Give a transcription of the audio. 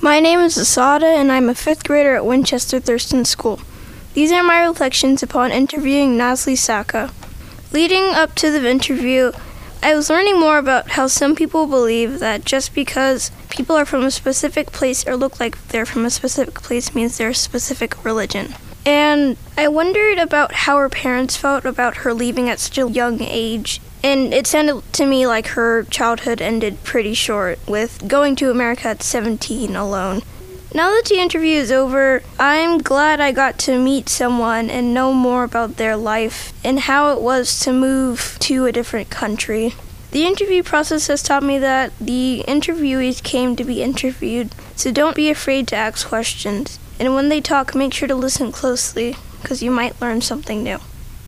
My name is Asada, and I'm a 5th grader at Winchester Thurston School. These are my reflections upon interviewing Nazli Saka. Leading up to the interview, I was learning more about how some people believe that just because people are from a specific place or look like they're from a specific place means they're a specific religion. And I wondered about how her parents felt about her leaving at such a young age. And it sounded to me like her childhood ended pretty short, with going to America at 17 alone. Now that the interview is over, I'm glad I got to meet someone and know more about their life and how it was to move to a different country. The interview process has taught me that the interviewees came to be interviewed, so don't be afraid to ask questions. And when they talk, make sure to listen closely, because you might learn something new.